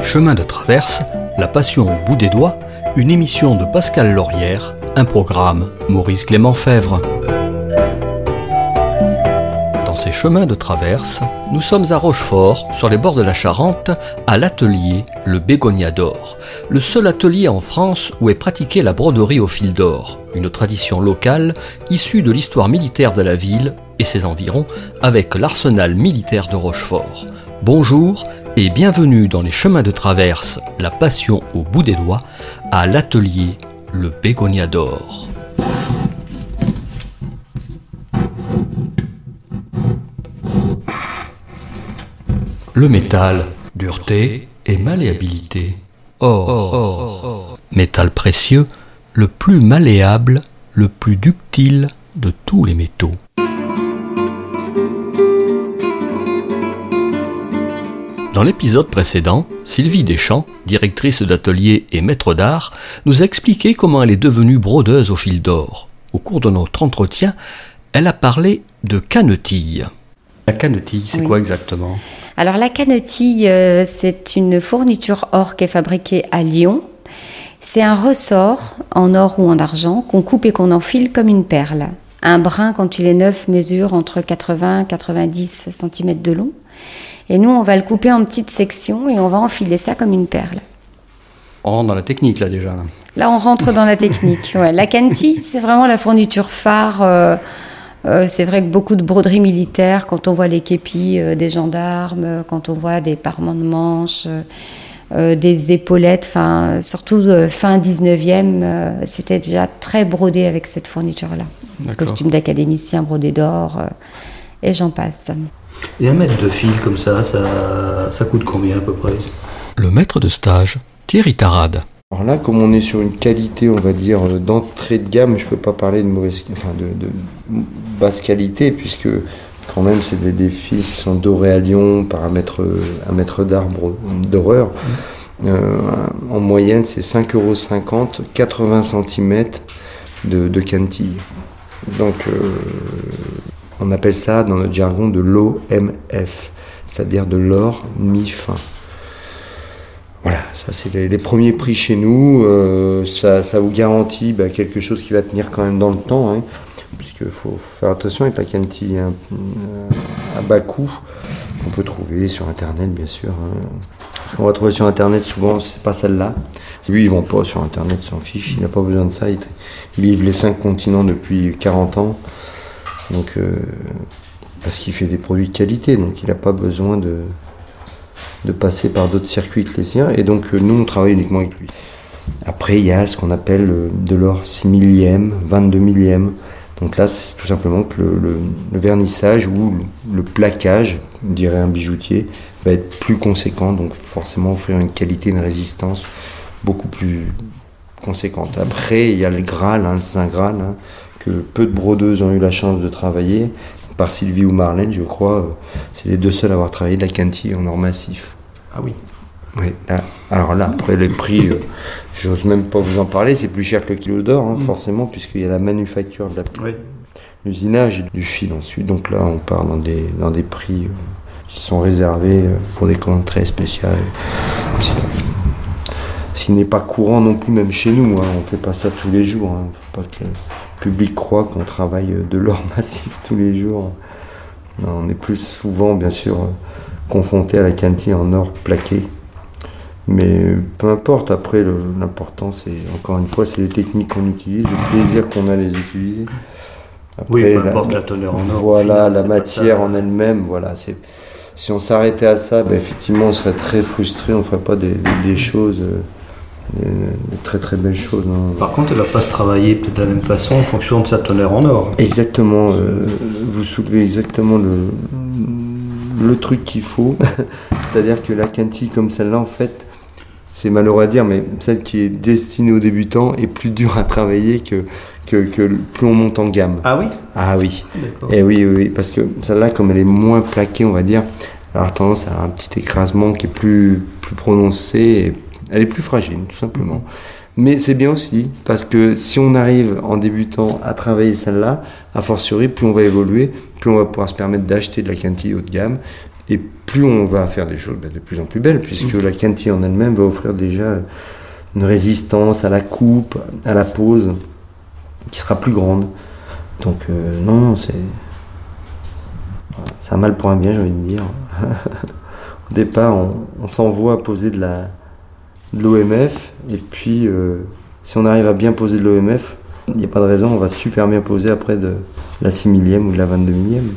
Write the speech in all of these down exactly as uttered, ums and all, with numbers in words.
Chemins de traverse, la passion au bout des doigts, une émission de Pascal Laurière, un programme Maurice Clément Fèvre. Dans ces chemins de traverse, nous sommes à Rochefort, sur les bords de la Charente, à l'atelier Le Bégonia d'Or, le seul atelier en France où est pratiquée la broderie au fil d'or, une tradition locale issue de l'histoire militaire de la ville et ses environs, avec l'arsenal militaire de Rochefort. Bonjour et bienvenue dans les chemins de traverse, la passion au bout des doigts, à l'atelier Le Bégonia d'Or. Le métal, dureté et malléabilité. Or, or, or, métal précieux, le plus malléable, le plus ductile de tous les métaux. Dans l'épisode précédent, Sylvie Deschamps, directrice d'atelier et maître d'art, nous a expliqué comment elle est devenue brodeuse au fil d'or. Au cours de notre entretien, elle a parlé de canetille. La canetille, c'est oui. Quoi exactement ? Alors la canetille, euh, c'est une fourniture or qui est fabriquée à Lyon. C'est un ressort en or ou en argent qu'on coupe et qu'on enfile comme une perle. Un brin, quand il est neuf, mesure entre quatre-vingts et quatre-vingt-dix centimètres de long. Et nous, on va le couper en petites sections et on va enfiler ça comme une perle. On rentre dans la technique, là, déjà. Là, là on rentre dans la technique. Ouais. La canetille, c'est vraiment la fourniture phare. Euh, euh, c'est vrai que beaucoup de broderies militaires, quand on voit les képis euh, des gendarmes, quand on voit des parements de manches, euh, euh, des épaulettes, fin, surtout euh, fin dix-neuvième, euh, c'était déjà très brodé avec cette fourniture-là. D'accord. Costume d'académicien brodé d'or, euh, et j'en passe. Et un mètre de fil comme ça, ça, ça coûte combien à peu près ? Le maître de stage, Thierry Tarade. Alors là, comme on est sur une qualité, on va dire, d'entrée de gamme, je ne peux pas parler de mauvaise, enfin de, de basse qualité, puisque quand même c'est des, des fils qui sont dorés à Lyon par un maître, un maître d'arbre d'horreur. Mmh. Euh, en moyenne, c'est cinq euros cinquante, quatre-vingts centimètres de, de canetille. Donc, euh, on appelle ça dans notre jargon de l'O M F, c'est-à-dire de l'or mi-fin. Voilà, ça c'est les, les premiers prix chez nous. Euh, ça, ça vous garantit bah, quelque chose qui va tenir quand même dans le temps, hein, puisqu'il faut, faut faire attention avec la canetille hein, à bas coût qu'on peut trouver sur Internet, bien sûr. Hein. Ce qu'on va trouver sur Internet souvent, c'est pas celle-là. Lui, ils vont pas sur Internet, s'en fiche, il n'a pas besoin de ça. Il, il livre les cinq continents depuis quarante ans. Donc, euh, parce qu'il fait des produits de qualité, donc il n'a pas besoin de, de passer par d'autres circuits que les siens. Et donc, euh, nous, on travaille uniquement avec lui. Après, il y a ce qu'on appelle euh, de l'or six millième, vingt-deux millième. Donc là, c'est tout simplement que le, le, le vernissage ou le, le plaquage, on dirait un bijoutier, va être plus conséquent. Donc, forcément, offrir une qualité, une résistance beaucoup plus conséquente. Après, il y a le Graal, hein, le Saint Graal, hein, que peu de brodeuses ont eu la chance de travailler, par Sylvie ou Marlène, je crois, c'est les deux seuls à avoir travaillé de la canetille en or massif. Ah oui. Oui. Alors là, après les prix, euh, j'ose même pas vous en parler, c'est plus cher que le kilo d'or, hein, mmh. forcément, puisqu'il y a la manufacture de la oui. l'usinage et du fil ensuite. Donc là, on part dans des, dans des prix euh, qui sont réservés euh, pour des commandes très spéciales. Ce qui n'est pas courant non plus, même chez nous, hein, on ne fait pas ça tous les jours. Hein, faut pas que le public croit qu'on travaille de l'or massif tous les jours. Non, on est plus souvent, bien sûr, confronté à la canetille en or plaqué. Mais peu importe, après, le, l'important, c'est, encore une fois, c'est les techniques qu'on utilise, le plaisir qu'on a à les utiliser. Après, oui, peu importe la, la teneur en or. Voilà, final, la matière en elle-même, voilà. C'est, si on s'arrêtait à ça, ben, effectivement, on serait très frustré, on ne ferait pas des, des, des choses... Des, des très très belles choses. Hein. Par contre, elle ne va pas se travailler peut-être de la même façon en fonction de sa teneur en or. Exactement, euh, vous soulevez exactement le, le truc qu'il faut. C'est-à-dire que la canetille comme celle-là, en fait, c'est malheureux à dire, mais celle qui est destinée aux débutants est plus dure à travailler que, que, que plus on monte en gamme. Ah oui ? Ah oui. D'accord. Et oui, oui, oui, parce que celle-là, comme elle est moins plaquée, on va dire, elle a tendance à un petit écrasement qui est plus, plus prononcé et elle est plus fragile, tout simplement. Mais c'est bien aussi, parce que si on arrive en débutant à travailler celle-là, a fortiori, plus on va évoluer, plus on va pouvoir se permettre d'acheter de la canetille haut de gamme, Et plus on va faire des choses ben, de plus en plus belles, puisque mmh. la quintille en elle-même va offrir déjà une résistance à la coupe, à la pose, qui sera plus grande. Donc euh, non, c'est... c'est un mal pour un bien, j'ai envie de dire. Au départ, on, on s'envoie poser de la de l'O M F, et puis euh, si on arrive à bien poser de l'O M F, il n'y a pas de raison, on va super bien poser après de la six millième ou de la vingt-deux millième.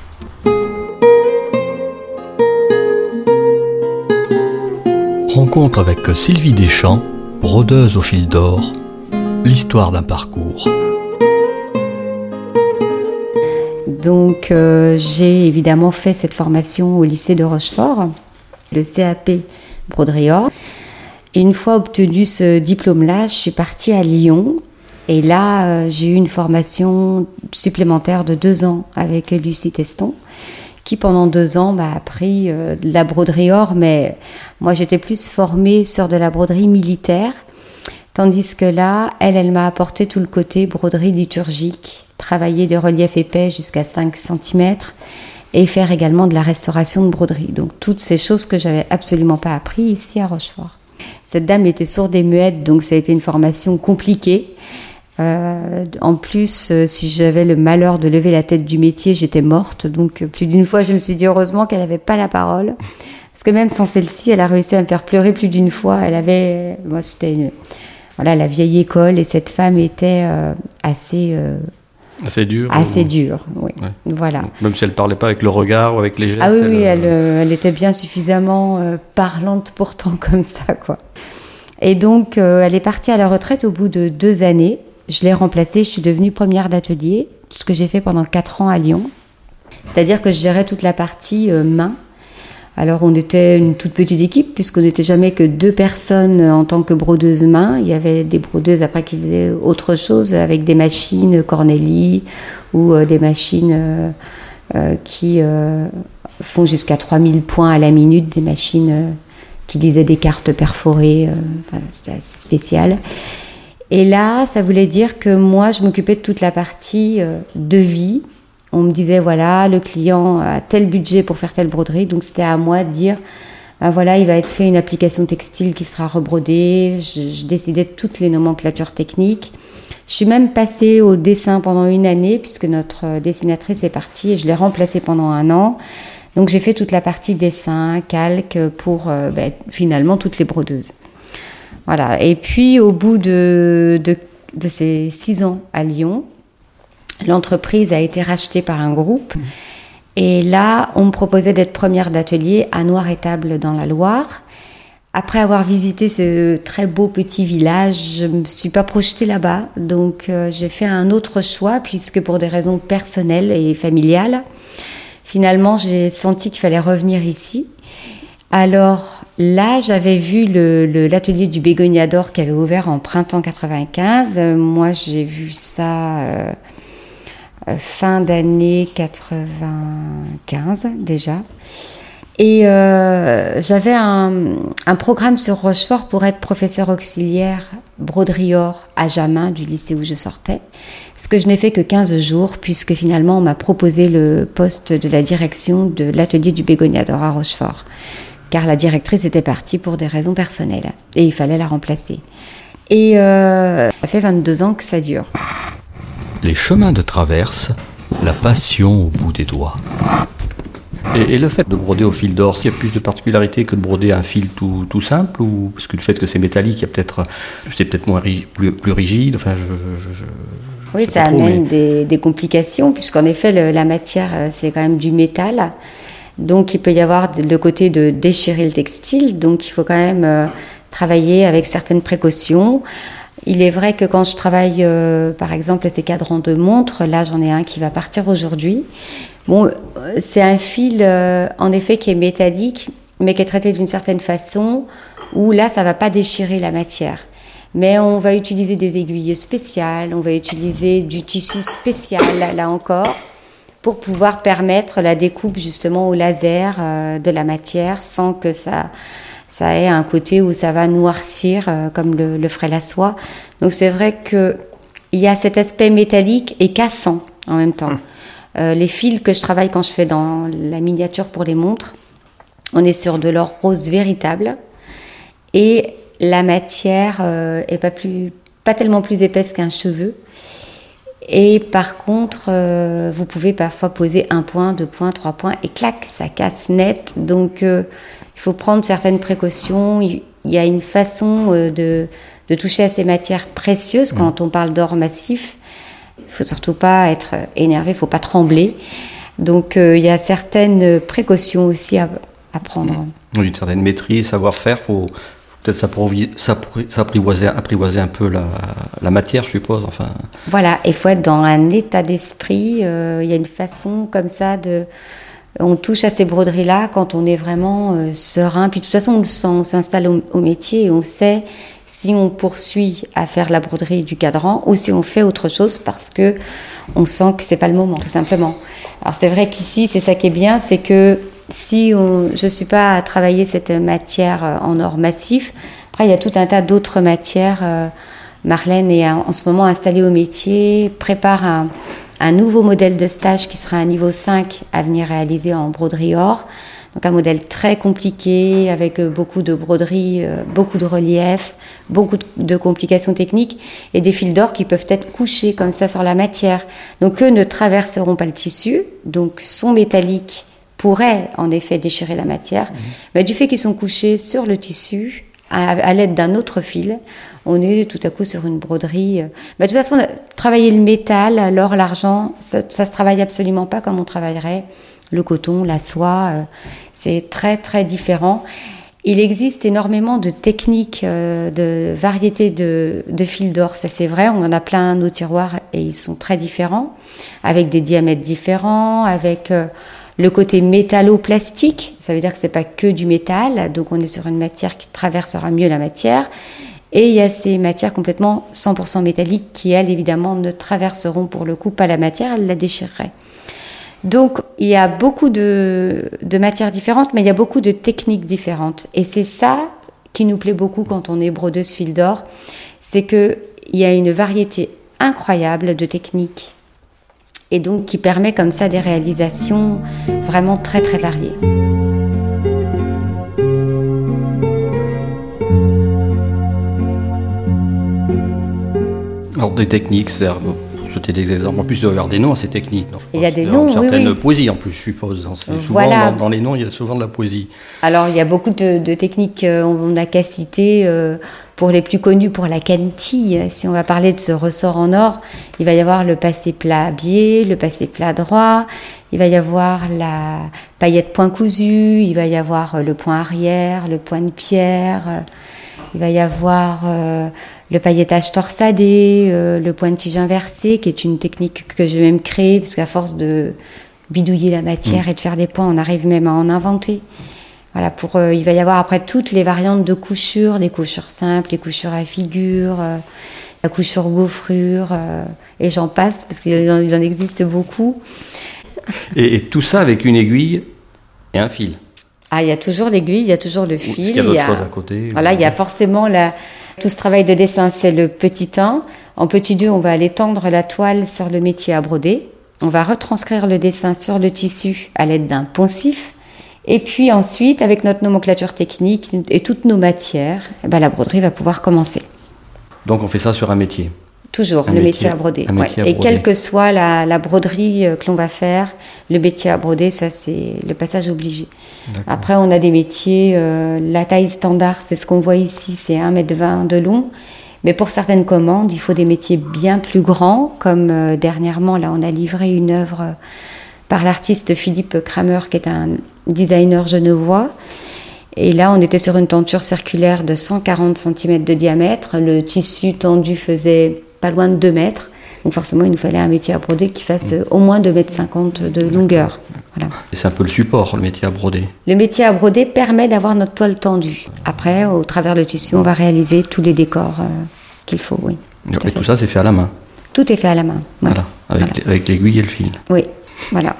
Rencontre avec Sylvie Deschamps, brodeuse au fil d'or, l'histoire d'un parcours. Donc euh, j'ai évidemment fait cette formation au lycée de Rochefort, le C A P broderie or. Et une fois obtenu ce diplôme-là, je suis partie à Lyon. Et là, euh, j'ai eu une formation supplémentaire de deux ans avec Lucie Teston, qui pendant deux ans m'a appris euh, de la broderie or. Mais moi, j'étais plus formée sur de la broderie militaire. Tandis que là, elle, elle m'a apporté tout le côté broderie liturgique, travailler des reliefs épais jusqu'à cinq centimètres et faire également de la restauration de broderie. Donc, toutes ces choses que j'avais absolument pas appris ici à Rochefort. Cette dame était sourde et muette, donc ça a été une formation compliquée. Euh, en plus, euh, si j'avais le malheur de lever la tête du métier, j'étais morte. Donc, euh, plus d'une fois, je me suis dit heureusement qu'elle n'avait pas la parole. Parce que même sans celle-ci, elle a réussi à me faire pleurer plus d'une fois. Elle avait... Moi, c'était une... Voilà, la vieille école, et cette femme était euh, assez... Euh, assez dure. Assez ou... dure, oui. Ouais. Voilà. Même si elle ne parlait pas avec le regard ou avec les gestes. Ah oui, elle, oui, elle, euh... elle était bien suffisamment euh, parlante pourtant comme ça, quoi. Et donc, euh, elle est partie à la retraite au bout de deux années. Je l'ai remplacée, je suis devenue première d'atelier, ce que j'ai fait pendant quatre ans à Lyon. C'est-à-dire que je gérais toute la partie euh, main. Alors, on était une toute petite équipe, puisqu'on n'était jamais que deux personnes en tant que brodeuse main. Il y avait des brodeuses après qui faisaient autre chose, avec des machines Corneli ou euh, des machines euh, euh, qui euh, font jusqu'à trois mille points à la minute, des machines euh, qui lisaient des cartes perforées. Euh, enfin, c'était assez spécial. Et là, ça voulait dire que moi, je m'occupais de toute la partie euh, devis. On me disait, voilà, le client a tel budget pour faire telle broderie. Donc, c'était à moi de dire, ben voilà, il va être fait une application textile qui sera rebrodée. Je, je décidais de toutes les nomenclatures techniques. Je suis même passée au dessin pendant une année, puisque notre dessinatrice est partie et je l'ai remplacée pendant un an. Donc, j'ai fait toute la partie dessin, calque pour euh, ben, finalement toutes les brodeuses. Voilà. Et puis, au bout de, de, de ces six ans à Lyon, l'entreprise a été rachetée par un groupe. Et là, on me proposait d'être première d'atelier à Noir-Étable dans la Loire. Après avoir visité ce très beau petit village, je ne me suis pas projetée là-bas. Donc, euh, j'ai fait un autre choix, puisque pour des raisons personnelles et familiales, finalement, j'ai senti qu'il fallait revenir ici. Alors là, j'avais vu le, le, l'atelier du Bégonia d'Or qui avait ouvert en printemps quatre-vingt-quinze. Euh, moi, j'ai vu ça euh, euh, fin d'année quatre-vingt-quinze déjà. Et euh, j'avais un, un programme sur Rochefort pour être professeur auxiliaire broderie or à Jamin du lycée où je sortais. Ce que je n'ai fait que quinze jours, puisque finalement, on m'a proposé le poste de la direction de l'atelier du Bégonia d'Or à Rochefort. Car la directrice était partie pour des raisons personnelles et il fallait la remplacer. Et euh, ça fait vingt-deux ans que ça dure. Les chemins de traverse, la passion au bout des doigts. Et, et le fait de broder au fil d'or, s'il y a plus de particularité que de broder un fil tout, tout simple, ou parce que le fait que c'est métallique, il y a peut-être, c'est peut-être moins ri, plus, plus rigide. Enfin, je, je, je, oui, ça trop, amène mais... des, des complications, puisqu'en effet, le, la matière, c'est quand même du métal. Donc, il peut y avoir le côté de déchirer le textile. Donc, il faut quand même euh, travailler avec certaines précautions. Il est vrai que quand je travaille, euh, par exemple, ces cadrans de montre, là, j'en ai un qui va partir aujourd'hui. Bon, c'est un fil, euh, en effet, qui est métallique, mais qui est traité d'une certaine façon, où là, ça ne va pas déchirer la matière. Mais on va utiliser des aiguilles spéciales, on va utiliser du tissu spécial, là, là encore, pour pouvoir permettre la découpe justement au laser euh, de la matière sans que ça, ça ait un côté où ça va noircir euh, comme le, le ferait la soie. Donc c'est vrai qu'il y a cet aspect métallique et cassant en même temps. Euh, les fils que je travaille quand je fais dans la miniature pour les montres, on est sur de l'or rose véritable. Et la matière euh, est pas, plus, pas tellement plus épaisse qu'un cheveu. Et par contre, euh, vous pouvez parfois poser un point, deux points, trois points, et clac, ça casse net. Donc, euh, il faut prendre certaines précautions. Il y a une façon euh, de, de toucher à ces matières précieuses quand on parle d'or massif. Il ne faut surtout pas être énervé, il ne faut pas trembler. Donc, euh, il y a certaines précautions aussi à, à prendre. Oui, une certaine maîtrise, savoir-faire, il faut peut-être s'apprivoiser, apprivoiser un peu la, la matière, je suppose. Enfin. Voilà, il faut être dans un état d'esprit. Euh, il y a une façon comme ça de... On touche à ces broderies-là quand on est vraiment euh, serein. Puis de toute façon, on le sent, on s'installe au, au métier et on sait si on poursuit à faire la broderie du cadran ou si on fait autre chose parce que on sent que c'est pas le moment, tout simplement. Alors c'est vrai qu'ici, c'est ça qui est bien, c'est que si on, je suis pas à travailler cette matière en or massif, après il y a tout un tas d'autres matières. Euh, Marlène est en ce moment installée au métier, prépare un un nouveau modèle de stage qui sera un niveau cinq à venir réaliser en broderie or. Donc un modèle très compliqué avec beaucoup de broderies, beaucoup de relief, beaucoup de complications techniques et des fils d'or qui peuvent être couchés comme ça sur la matière. Donc eux ne traverseront pas le tissu, donc son métallique pourrait en effet déchirer la matière. Mmh. Mais du fait qu'ils sont couchés sur le tissu, à, à l'aide d'un autre fil, on est tout à coup sur une broderie. Bah, de toute façon, travailler le métal, l'or, l'argent, ça, ça se travaille absolument pas comme on travaillerait le coton, la soie. Euh, c'est très très différent. Il existe énormément de techniques, euh, de variétés de, de fils d'or, ça c'est vrai. On en a plein nos tiroirs et ils sont très différents, avec des diamètres différents, avec euh, le côté métallo-plastique. Ça veut dire que c'est pas que du métal, donc on est sur une matière qui traversera mieux la matière. Et il y a ces matières complètement cent pour cent métalliques qui, elles, évidemment, ne traverseront pour le coup pas la matière, elles la déchireraient. Donc, il y a beaucoup de, de matières différentes, mais il y a beaucoup de techniques différentes. Et c'est ça qui nous plaît beaucoup quand on est brodeuse fil d'or, c'est qu'il y a une variété incroyable de techniques et donc qui permet comme ça des réalisations vraiment très, très variées. Alors des techniques, c'est pour citer des exemples. En plus, il doit y avoir des noms à ces techniques. Donc, il y a des noms, une certaine oui, oui. poésie en plus, je suppose. Souvent, voilà. dans, dans les noms, il y a souvent de la poésie. Alors, il y a beaucoup de, de techniques, euh, on n'a qu'à citer, euh, pour les plus connus, pour la cantille. Si on va parler de ce ressort en or, il va y avoir le passé plat biais, le passé plat droit, il va y avoir la paillette point cousu, il va y avoir le point arrière, le point de pierre, euh, il va y avoir... Euh, le paillettage torsadé, euh, le point de tige inversé, qui est une technique que j'ai même créée, parce qu'à force de bidouiller la matière mmh. et de faire des points, on arrive même à en inventer. Voilà, pour, euh, il va y avoir après toutes les variantes de couchures, les couchures simples, les couchures à figure, euh, la couture gaufrure, euh, et j'en passe, parce qu'il en, il en existe beaucoup. Et, et tout ça avec une aiguille et un fil. Ah, il y a toujours l'aiguille, il y a toujours le fil. Est-ce qu'il y a d'autres choses à côté? Voilà, il y a forcément la... Tout ce travail de dessin, c'est le petit un. En petit deux, on va aller tendre la toile sur le métier à broder. On va retranscrire le dessin sur le tissu à l'aide d'un poncif. Et puis ensuite, avec notre nomenclature technique et toutes nos matières, eh ben, la broderie va pouvoir commencer. Donc on fait ça sur un métier? Toujours, un le métier, métier à broder. Un métier ouais. à et broder. quelle que soit la, la broderie que l'on va faire, le métier à broder, ça c'est le passage obligé. D'accord. Après, on a des métiers, euh, la taille standard, c'est ce qu'on voit ici, c'est un mètre vingt de long. Mais pour certaines commandes, il faut des métiers bien plus grands, comme euh, dernièrement, là, on a livré une œuvre euh, par l'artiste Philippe Kramer, qui est un designer genevois. Et là, on était sur une tenture circulaire de cent quarante centimètres de diamètre. Le tissu tendu faisait pas loin de deux mètres. Donc forcément, il nous fallait un métier à broder qui fasse mmh. au moins deux mètres cinquante de longueur. Voilà. Et c'est un peu le support, le métier à broder. Le métier à broder permet d'avoir notre toile tendue. Après, au travers du tissu, on va réaliser tous les décors euh, qu'il faut, oui. Et tout, tout ça, c'est fait à la main? Tout est fait à la main. Ouais. Voilà, avec, voilà. avec l'aiguille et le fil. Oui, voilà.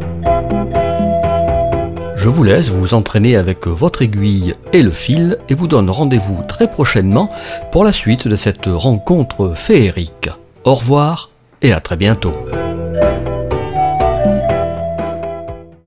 Je vous laisse vous entraîner avec votre aiguille et le fil et vous donne rendez-vous très prochainement pour la suite de cette rencontre féerique. Au revoir et à très bientôt.